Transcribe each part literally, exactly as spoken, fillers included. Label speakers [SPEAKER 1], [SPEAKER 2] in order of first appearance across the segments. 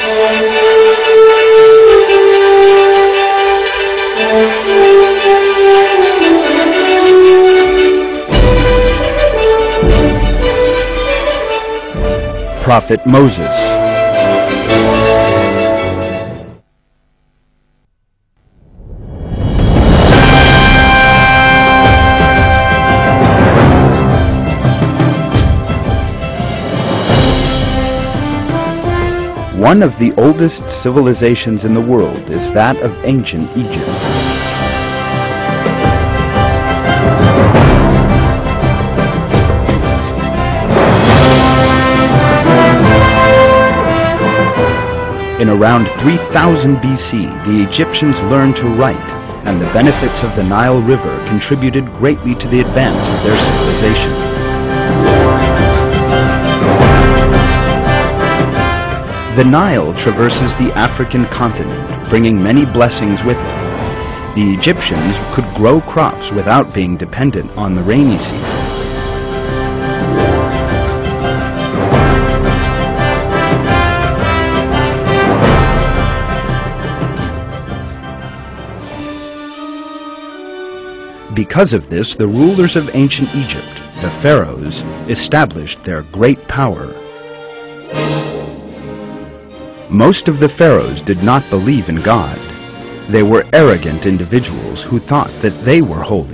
[SPEAKER 1] Prophet Moses. One of the oldest civilizations in the world is that of ancient Egypt. In around three thousand B C, the Egyptians learned to write, and the benefits of the Nile River contributed greatly to the advance of their civilization. The Nile traverses the African continent, bringing many blessings with it. The Egyptians could grow crops without being dependent on the rainy seasons. Because of this, the rulers of ancient Egypt, the pharaohs, established their great power. Most of the pharaohs did not believe in God. They were arrogant individuals who thought that they were holy.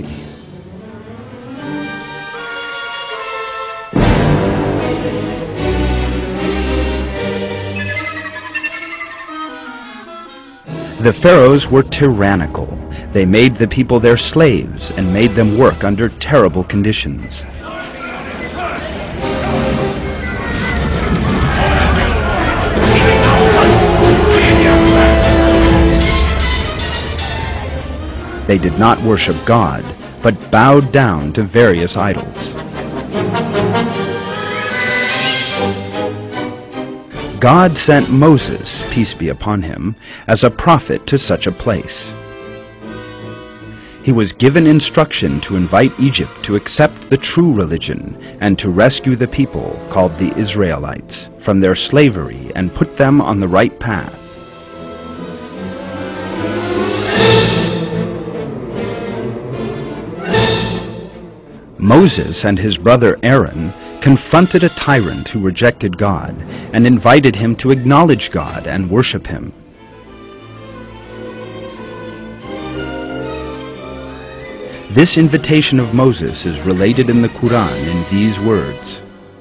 [SPEAKER 1] The pharaohs were tyrannical. They made the people their slaves and made them work under terrible conditions. They did not worship God, but bowed down to various idols. God sent Moses, peace be upon him, as a prophet to such a place. He was given instruction to invite Egypt to accept the true religion and to rescue the people, called the Israelites, from their slavery and put them on the right path. Moses and his brother Aaron confronted a tyrant who rejected God and invited him to acknowledge God and worship him. This invitation of Moses is related in the Quran in these words.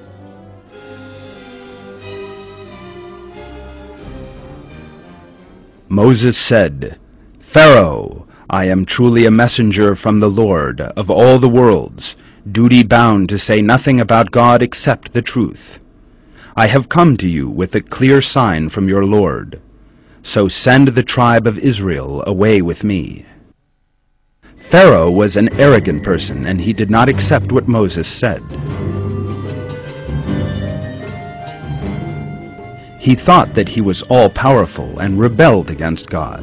[SPEAKER 1] Moses said, "Pharaoh, I am truly a messenger from the Lord of all the worlds, duty-bound to say nothing about God except the truth. I have come to you with a clear sign from your Lord. So send the tribe of Israel away with me." Pharaoh was an arrogant person, and he did not accept what Moses said. He thought that he was all-powerful and rebelled against God.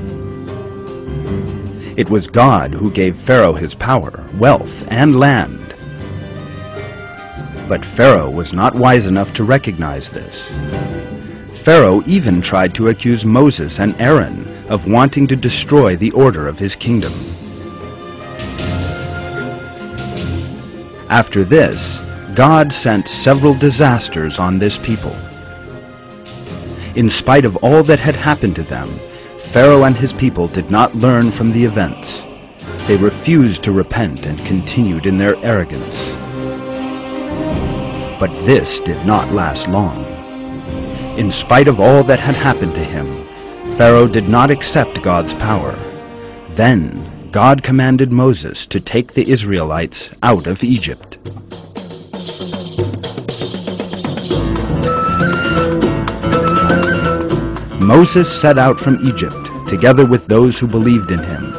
[SPEAKER 1] It was God who gave Pharaoh his power, wealth, and land. But Pharaoh was not wise enough to recognize this. Pharaoh even tried to accuse Moses and Aaron of wanting to destroy the order of his kingdom. After this, God sent several disasters on this people. In spite of all that had happened to them, Pharaoh and his people did not learn from the events. They refused to repent and continued in their arrogance. But this did not last long. In spite of all that had happened to him, Pharaoh did not accept God's power. Then God commanded Moses to take the Israelites out of Egypt. Moses set out from Egypt, together with those who believed in him.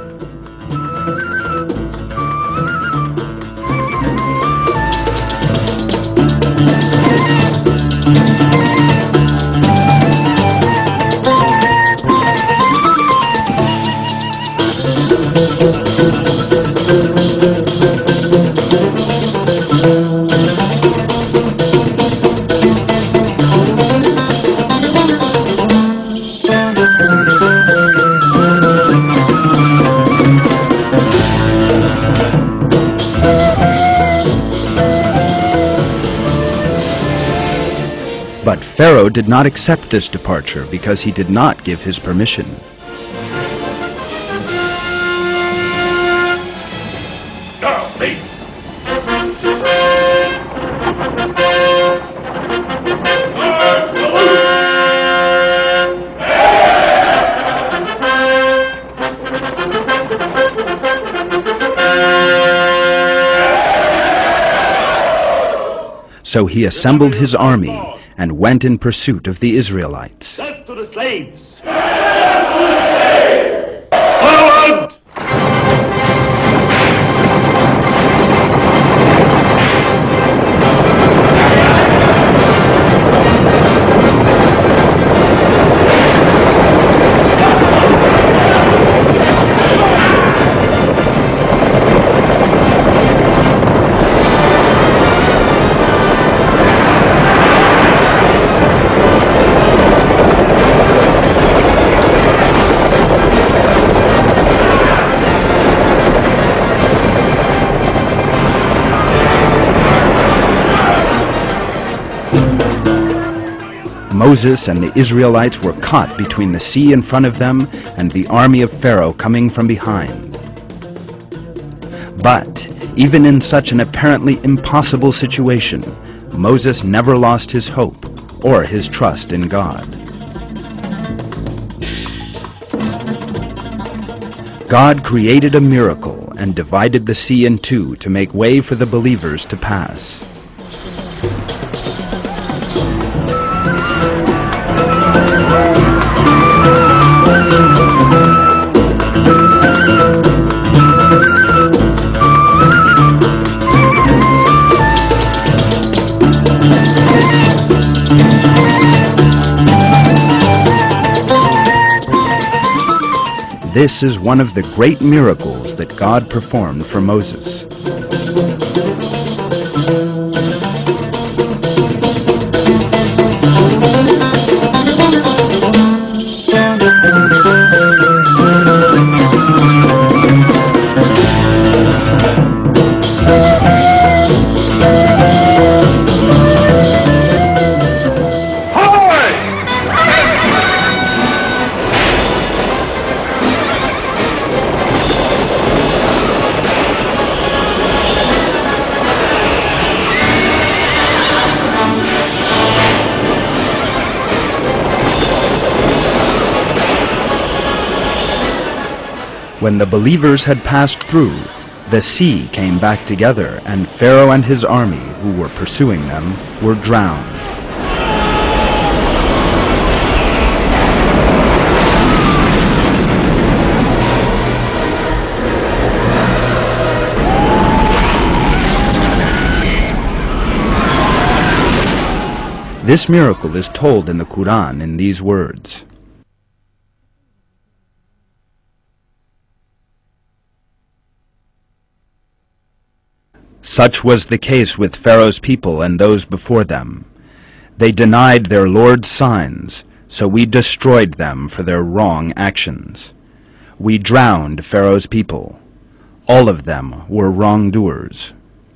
[SPEAKER 1] Pharaoh did not accept this departure because he did not give his permission.
[SPEAKER 2] Now, leave.
[SPEAKER 1] So he assembled his army and went in pursuit of the Israelites.
[SPEAKER 2] Death to the slaves! Death to the slaves! Forward!
[SPEAKER 1] Moses and the Israelites were caught between the sea in front of them and the army of Pharaoh coming from behind. But even in such an apparently impossible situation, Moses never lost his hope or his trust in God. God created a miracle and divided the sea in two to make way for the believers to pass. This is one of the great miracles that God performed for Moses. When the believers had passed through, the sea came back together, and Pharaoh and his army, who were pursuing them, were drowned. This miracle is told in the Quran in these words. Such was the case with Pharaoh's people and those before them. They denied their Lord's signs, so we destroyed them for their wrong actions. We drowned Pharaoh's people. All of them were wrongdoers.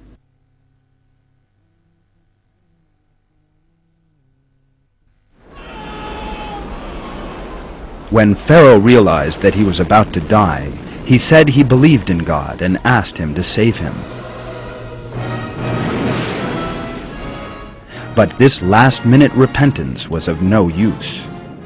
[SPEAKER 1] When Pharaoh realized that he was about to die, he said he believed in God and asked him to save him. But this last-minute repentance was of no use.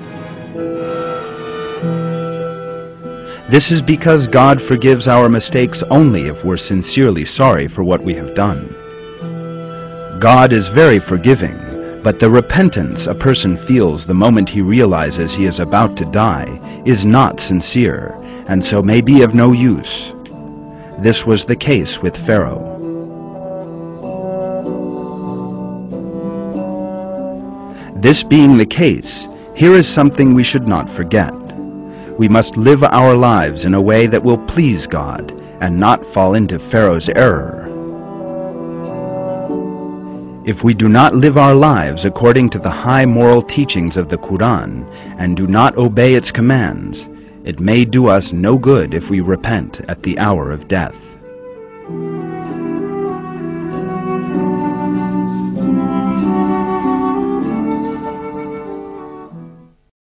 [SPEAKER 1] This is because God forgives our mistakes only if we're sincerely sorry for what we have done. God is very forgiving, but the repentance a person feels the moment he realizes he is about to die is not sincere, and so may be of no use. This was the case with Pharaoh. This being the case, here is something we should not forget. We must live our lives in a way that will please God and not fall into Pharaoh's error. If we do not live our lives according to the high moral teachings of the Quran and do not obey its commands, it may do us no good if we repent at the hour of death.